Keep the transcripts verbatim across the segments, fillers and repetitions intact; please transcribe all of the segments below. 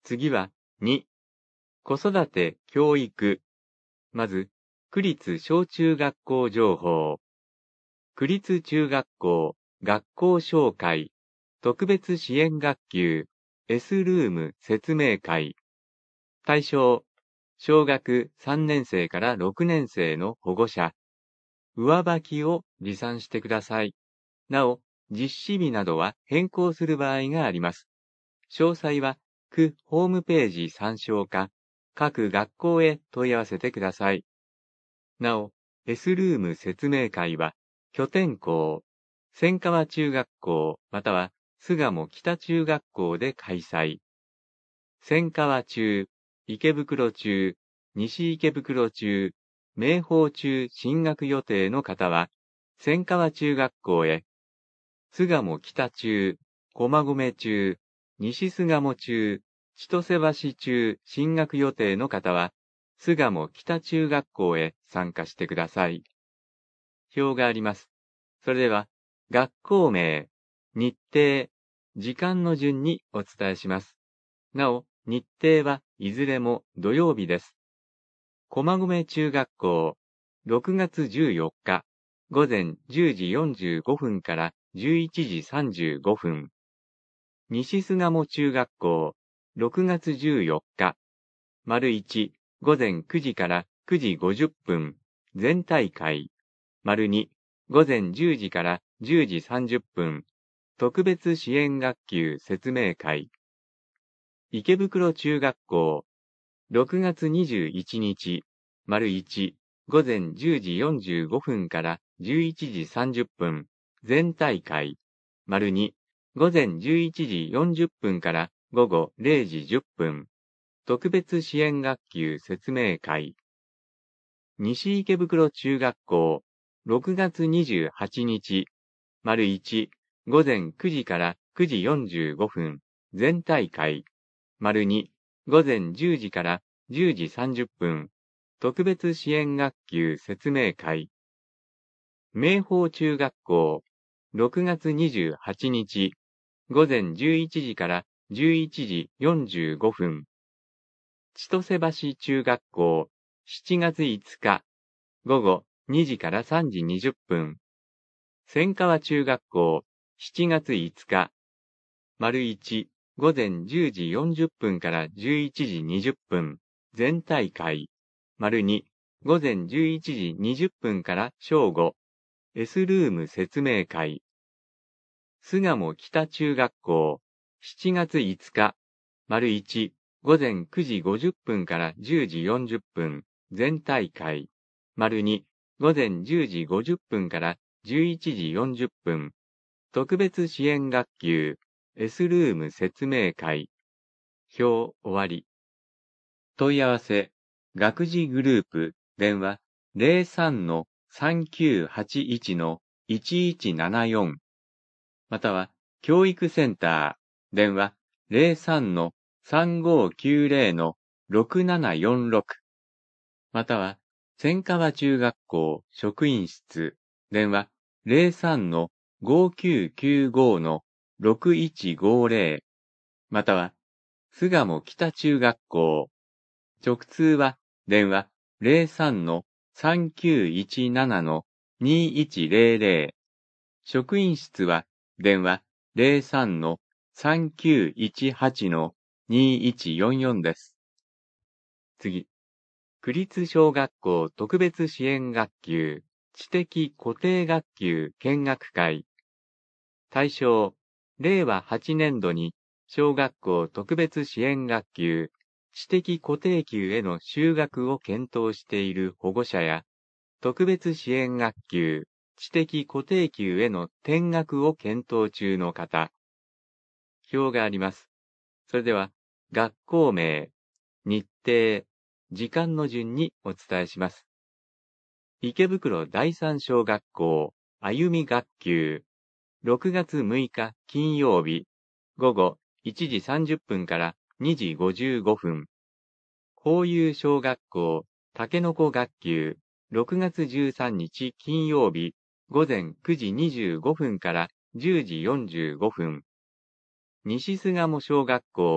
次はに、子育て教育。まず、区立小中学校情報。区立中学校学校紹介特別支援学級 S ルーム説明会。対象、小学さんねん生からろくねん生の保護者。上履きを持参してください。なお、実施日などは変更する場合があります。詳細は区ホームページ参照か、各学校へ問い合わせてください。なお、S ルーム説明会は、拠点校、千川中学校または巣鴨北中学校で開催。千川中、池袋中、西池袋中、明豊中進学予定の方は、千川中学校へ、巣鴨北中、駒込中、西巣鴨中、千歳橋中進学予定の方は、巣鴨北中学校へ参加してください。表があります。それでは、学校名、日程、時間の順にお伝えします。なお、日程はいずれも土曜日です。駒込中学校、ろくがつじゅうよっか、午前じゅうじよんじゅうごふんからじゅういちじさんじゅうごふん。西巣鴨中学校、ろくがつじゅうよっか、丸いち、午前くじからくじごじゅっぷん、全体会。丸に、午前じゅうじからじゅうじさんじゅっぷん、特別支援学級説明会。池袋中学校、ろくがつにじゅういちにち、丸いち、午前じゅうじよんじゅうごふんからじゅういちじさんじゅっぷん、全体会。丸に、午前じゅういちじよんじゅっぷんから午後れいじじゅっぷん、特別支援学級説明会。西池袋中学校、ろくがつにじゅうはちにち、丸いち、午前くじからくじよんじゅうごふん、全体会。丸に、午前じゅうじからじゅうじさんじゅっぷん、特別支援学級説明会。明豊中学校、ろくがつにじゅうはちにち、午前じゅういちじからじゅういちじよんじゅうごふん。千歳橋中学校、しちがついつか、午後にじからさんじにじゅっぷん。千川中学校、しちがついつか、丸いち、午前じゅうじよんじゅっぷんからじゅういちじにじゅっぷん、全体会。丸に、午前じゅういちじにじゅっぷんから正午、S ルーム説明会。巣鴨北中学校、しちがついつか、丸いち、午前くじごじゅっぷんからじゅうじよんじゅっぷん、全体会。丸に、午前じゅうじごじゅっぷんからじゅういちじよんじゅっぷん、特別支援学級、S ルーム説明会。表終わり。問い合わせ、学児グループ、電話 ゼロさんのさんきゅうはちいちのいちいちななよん。または、教育センター、電話 ゼロさんのさんごきゅうゼロのろくななよんろく。または、千川中学校職員室、電話ゼロさんのごきゅうきゅうごのろくいちごゼロ。または、巣鴨北中学校。直通は、電話ゼロさんのさんきゅういちななのにいちゼロゼロ。職員室は、電話ゼロさんのさんきゅういちはちのにいちよんよんです。次。区立小学校特別支援学級、知的固定学級見学会。対象、れいわはちねんどに小学校特別支援学級、知的固定級への就学を検討している保護者や、特別支援学級、知的固定級への転学を検討中の方。表があります。それでは、学校名、日程、時間の順にお伝えします。池袋第三小学校、歩み学級、ろくがつむいか金曜日、午後いちじさんじゅっぷんからにじごじゅうごふん。法友小学校、竹の子学級、ろくがつじゅうさんにち金曜日、午前くじにじゅうごふんからじゅうじよんじゅうごふん。西巣鴨小学校、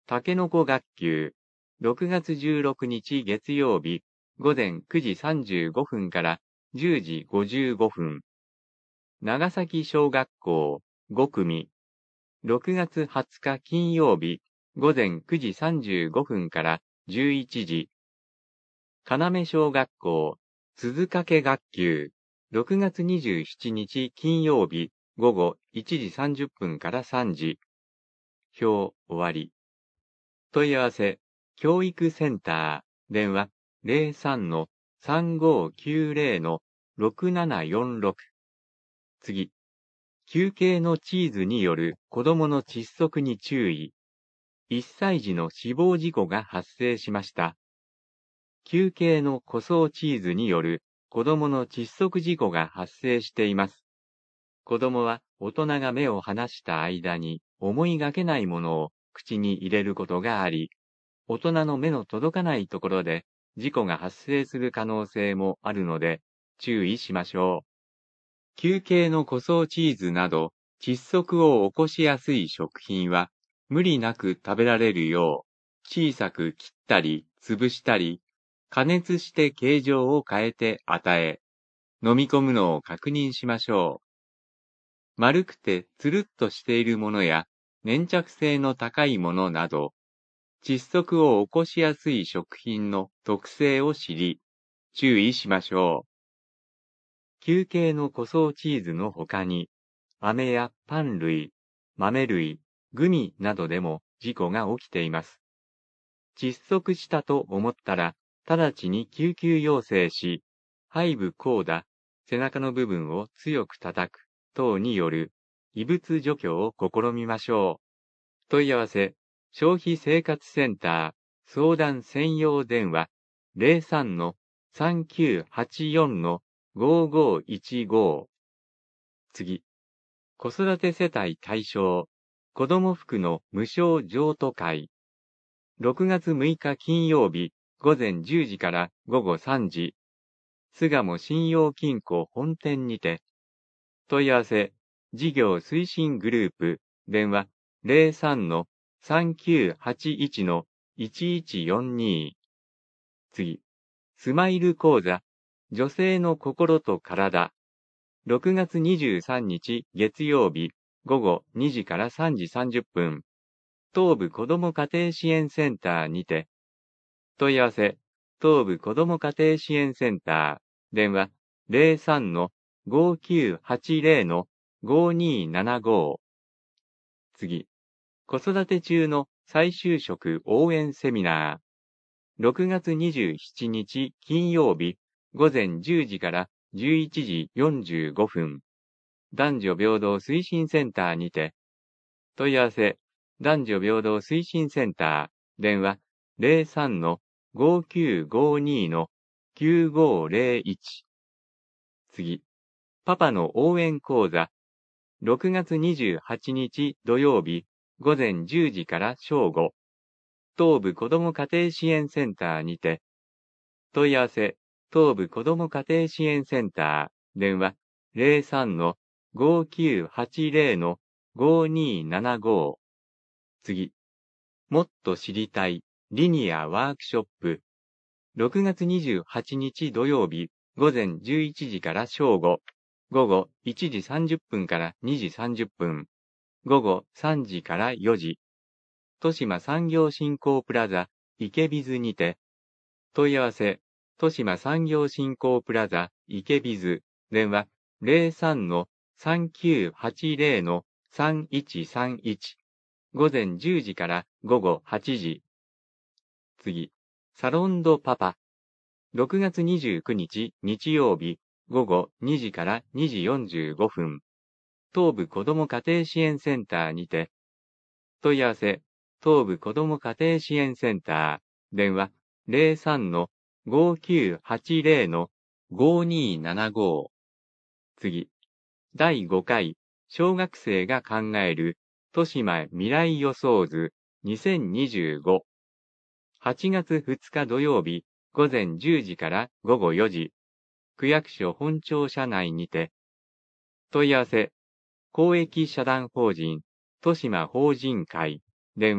たけのこ学級、ろくがつじゅうろくにち月曜日、午前くじさんじゅうごふんからじゅうじごじゅうごふん。長崎小学校ごくみ、ろくがつはつか金曜日、午前くじさんじゅうごふんからじゅういちじ。要小学校鈴掛学級、ろくがつにじゅうしちにち金曜日、午後いちじさんじゅっぷんからさんじ。表終わり。問い合わせ、教育センター、電話 ゼロさんのさんごきゅうゼロのろくななよんろく。次。球形のチーズによる子供の窒息に注意。いっさい児の死亡事故が発生しました。球形の個装チーズによる子供の窒息事故が発生しています。子供は大人が目を離した間に思いがけないものを口に入れることがあり、大人の目の届かないところで事故が発生する可能性もあるので注意しましょう。球形の個装チーズなど窒息を起こしやすい食品は無理なく食べられるよう小さく切ったり潰したり加熱して形状を変えて与え、飲み込むのを確認しましょう。丸くてつるっとしているものや粘着性の高いものなど、窒息を起こしやすい食品の特性を知り、注意しましょう。球形の個装チーズの他に、飴やパン類、豆類、グミなどでも事故が起きています。窒息したと思ったら、直ちに救急要請し、背部叩打、背中の部分を強く叩く等による異物除去を試みましょう。問い合わせ、消費生活センター相談専用電話 ゼロさんのさんきゅうはちよんのごごいちご。次。子育て世帯対象、子ども服の無償譲渡会。ろくがつむいか金曜日、午前じゅうじから午後さんじ。巣鴨信用金庫本店にて。問い合わせ、事業推進グループ、電話 ゼロさんのさんきゅうはちいちのいちいちよんに。次。スマイル講座、女性の心と体。ろくがつにじゅうさんにち月曜日、午後にじからさんじさんじゅっぷん。東部子ども家庭支援センターにて。問い合わせ、東部子ども家庭支援センター、電話 ゼロさんのごきゅうはちゼロのごにななご。次。子育て中の再就職応援セミナー。ろくがつにじゅうしちにち金曜日、午前じゅうじからじゅういちじよんじゅうごふん。男女平等推進センターにて。問い合わせ、男女平等推進センター、電話 ゼロさんのごきゅうごにのきゅうごゼロいち。次。パパの応援講座。ろくがつにじゅうはちにち土曜日、午前じゅうじから正午。東部子ども家庭支援センターにて。問い合わせ、東部子ども家庭支援センター、電話ゼロさんのごきゅうはちゼロのごにななご。次。もっと知りたいリニアワークショップ。ろくがつにじゅうはちにち土曜日、午前じゅういちじから正午。午後いちじさんじゅっぷんからにじさんじゅっぷん。午後さんじからよじ。豊島産業振興プラザ池ビズにて。問い合わせ、豊島産業振興プラザ池ビズ、電話ゼロさんのさんきゅうはちゼロのさんいちさんいち。午前じゅうじから午後はちじ。次。サロンドパパ。ろくがつにじゅうくにち日曜日、午後にじからにじよんじゅうごふん。東部子ども家庭支援センターにて。問い合わせ、東部子ども家庭支援センター、電話ゼロさんのごきゅうはちゼロのごにななご。次。だいごかい、小学生が考える、豊島未来予想図にせんにじゅうご。はちがつふつか土曜日、午前じゅうじから午後よじ。区役所本庁舎内にて。問い合わせ、公益社団法人、豊島法人会、電話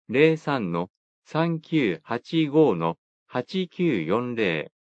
ゼロさんのさんきゅうはちごのはちきゅうよんゼロ